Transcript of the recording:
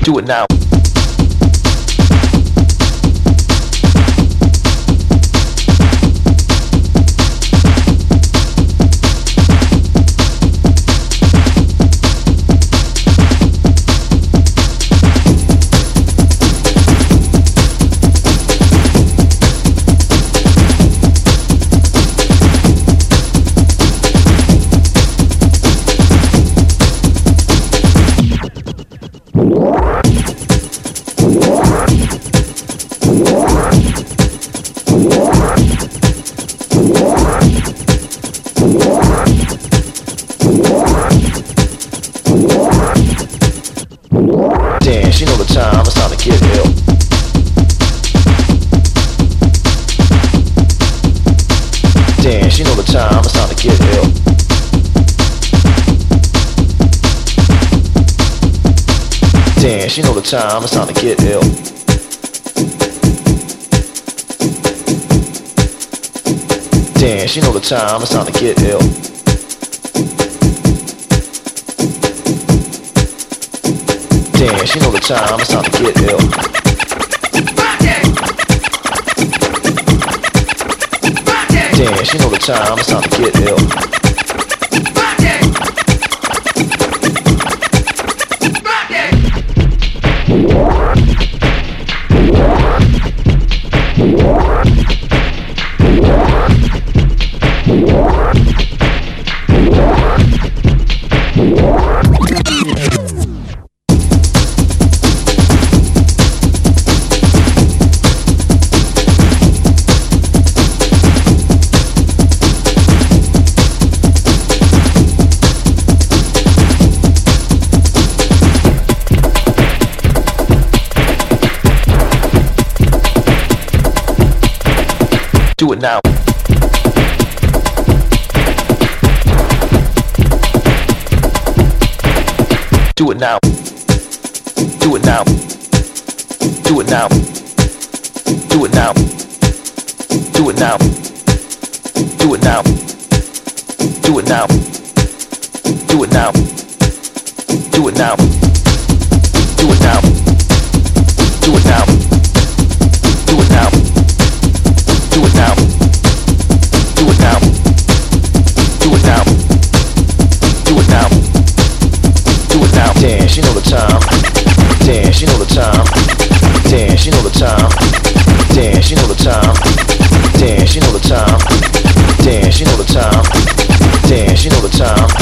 Do it now. Damn, she know the time, it's time to get ill. Damn, she know the time, it's time to get ill. Damn, she know the time, it's time to get ill. Damn, she know the time, it's time to get ill. Damn, she know the time, it's time to get ill. Damn, she know the time, it's time to get ill. Do it now. Do it now. Do it now. Do it now. Do it now. Do it now. Do it now. Do it now. Do it now. Do it now. Do it now. Do it now. Do it now. Do it now. Do it now. Do it now. Do it now. Do it now. Damn, she know the time. Damn, she know the time. Damn, she know the time. Damn, she know the time. Damn, she know the time. Damn, she know the time. Damn, she know the time.